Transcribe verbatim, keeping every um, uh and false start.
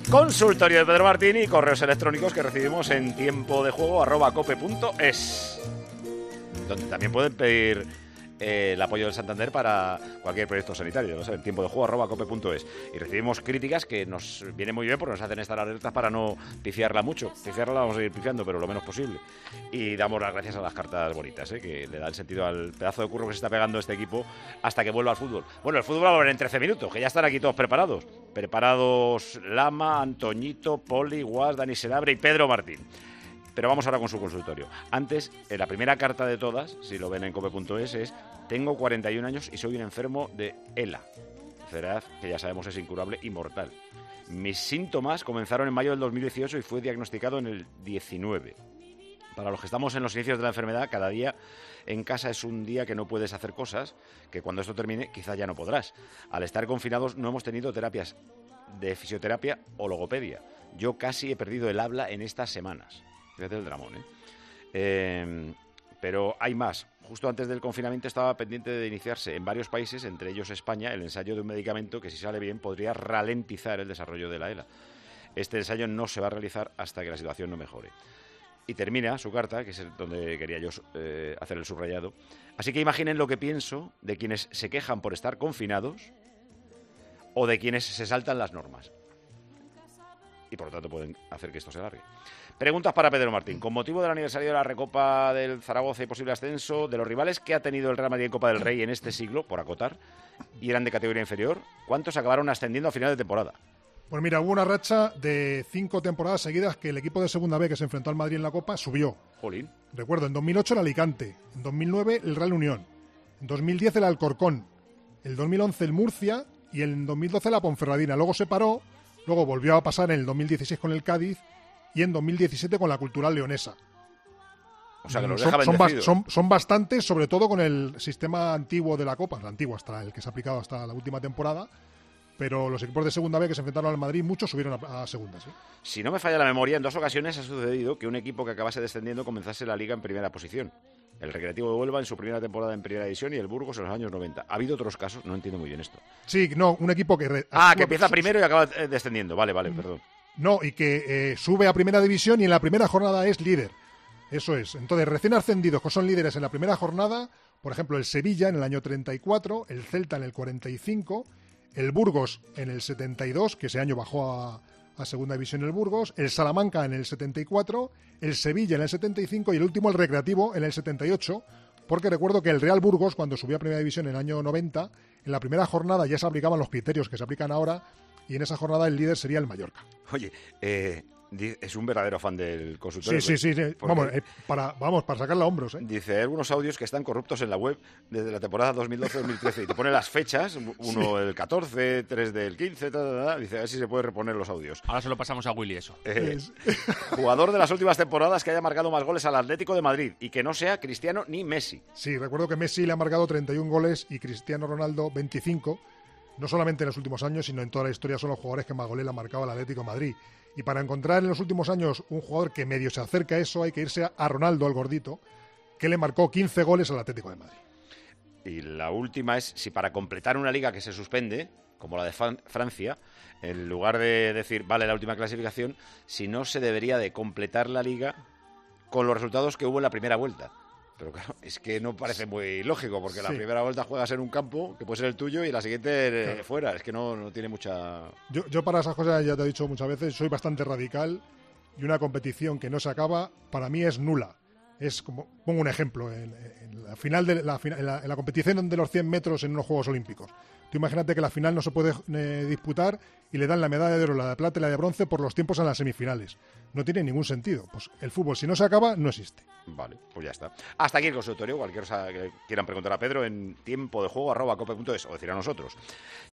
Consultorio de Pedro Martín y correos electrónicos que recibimos en tiempo de juego arroba cope punto es, donde también pueden pedir eh, el apoyo del Santander para cualquier proyecto sanitario, lo saben, tiempo de juego arroba cope punto es. Y recibimos críticas que nos vienen muy bien porque nos hacen estar alertas para no pifiarla mucho. Pifiarla la vamos a seguir pifiando, pero lo menos posible. Y damos las gracias a las cartas bonitas, ¿eh? Que le da el sentido al pedazo de curro que se está pegando este equipo hasta que vuelva al fútbol. Bueno, el fútbol va a volver en trece minutos, que ya están aquí todos preparados. Preparados Lama, Antoñito, Poli, Guas, Dani Senabre y Pedro Martín. Pero vamos ahora con su consultorio. Antes, en la primera carta de todas, si lo ven en cope punto es, es: tengo cuarenta y un años y soy un enfermo de ELA. Enfermedad que ya sabemos es incurable y mortal. Mis síntomas comenzaron en mayo del dos mil dieciocho y fue diagnosticado en el diecinueve. Para los que estamos en los inicios de la enfermedad, cada día en casa es un día que no puedes hacer cosas que cuando esto termine quizá ya no podrás. Al estar confinados no hemos tenido terapias de fisioterapia o logopedia. Yo casi he perdido el habla en estas semanas. Fíjate el dramón, ¿eh? Eh, pero hay más. Justo antes del confinamiento estaba pendiente de iniciarse en varios países, entre ellos España, el ensayo de un medicamento que, si sale bien, podría ralentizar el desarrollo de la ELA. Este ensayo no se va a realizar hasta que la situación no mejore. Y termina su carta, que es donde quería yo eh, hacer el subrayado. Así que imaginen lo que pienso de quienes se quejan por estar confinados o de quienes se saltan las normas. Y por lo tanto pueden hacer que esto se alargue. Preguntas para Pedro Martín. Con motivo del aniversario de la Recopa del Zaragoza y posible ascenso, de los rivales que ha tenido el Real Madrid en Copa del Rey en este siglo, por acotar, y eran de categoría inferior, ¿cuántos acabaron ascendiendo a final de temporada? Pues mira, hubo una racha de cinco temporadas seguidas que el equipo de Segunda B que se enfrentó al Madrid en la Copa subió. Jolín. Recuerdo, en dos mil ocho el Alicante, en dos mil nueve el Real Unión, en dos mil diez el Alcorcón, en dos mil once el Murcia y en dos mil doce la Ponferradina. Luego se paró, luego volvió a pasar en el dos mil dieciséis con el Cádiz y en dos mil diecisiete con la Cultural Leonesa. O sea, que los son, deja son, bendecidos. son, son bastantes, sobre todo con el sistema antiguo de la Copa, el antiguo hasta el que se ha aplicado hasta la última temporada, pero los equipos de Segunda B que se enfrentaron al Madrid, muchos subieron a, a Segunda, ¿sí? Si no me falla la memoria, en dos ocasiones ha sucedido que un equipo que acabase descendiendo comenzase la Liga en primera posición. El Recreativo de Huelva en su primera temporada en primera división y el Burgos en los años noventa. ¿Ha habido otros casos? No entiendo muy bien esto. Sí, no, un equipo que... Re- Ah, que empieza primero y acaba eh, descendiendo. Vale, vale, perdón. No, y que eh, sube a primera división y en la primera jornada es líder. Eso es. Entonces, recién ascendidos que son líderes en la primera jornada, por ejemplo, el Sevilla en el año treinta y cuatro, el Celta en el cuarenta y cinco, el Burgos en el setenta y dos, que ese año bajó a, a segunda división el Burgos, el Salamanca en el setenta y cuatro, el Sevilla en el setenta y cinco y el último el Recreativo en el setenta y ocho, porque recuerdo que el Real Burgos, cuando subió a primera división en el año noventa, en la primera jornada ya se aplicaban los criterios que se aplican ahora y en esa jornada el líder sería el Mallorca. Oye, eh, es un verdadero fan del consultorio. Sí, sí, sí. sí. Vamos, eh, para, vamos, para sacarla a hombros. ¿eh? Dice, hay algunos audios que están corruptos en la web desde la temporada dos mil doce dos mil trece y te pone las fechas, uno sí. del catorce, tres del quince, ta, ta, ta. Dice, a ver si se puede reponer los audios. Ahora se lo pasamos a Willy eso. Eh, es... Jugador de las últimas temporadas que haya marcado más goles al Atlético de Madrid y que no sea Cristiano ni Messi. Sí, recuerdo que Messi le ha marcado treinta y un goles y Cristiano Ronaldo veinticinco. No solamente en los últimos años, sino en toda la historia son los jugadores que más goles le han marcado al Atlético de Madrid. Y para encontrar en los últimos años un jugador que medio se acerca a eso, hay que irse a Ronaldo, el gordito, que le marcó quince goles al Atlético de Madrid. Y la última es, si para completar una liga que se suspende, como la de Francia, en lugar de decir, vale, la última clasificación, si no se debería de completar la liga con los resultados que hubo en la primera vuelta. Pero claro, es que no parece muy lógico, porque sí. La primera vuelta juegas en un campo, que puede ser el tuyo, y la siguiente claro. fuera. Es que no, no tiene mucha... Yo, yo para esas cosas, ya te he dicho muchas veces, soy bastante radical, y una competición que no se acaba, para mí es nula. Es como, pongo un ejemplo, en, en la final de la, en la, en la competición de los cien metros en unos Juegos Olímpicos. Tú imagínate que la final no se puede eh, disputar y le dan la medalla de oro, la de plata y la de bronce por los tiempos en las semifinales. No tiene ningún sentido. Pues el fútbol, si no se acaba, no existe. Vale, pues ya está. Hasta aquí el consultorio. Cualquier cosa que quieran preguntar a Pedro en tiempo de juego arroba cope punto es o decir a nosotros.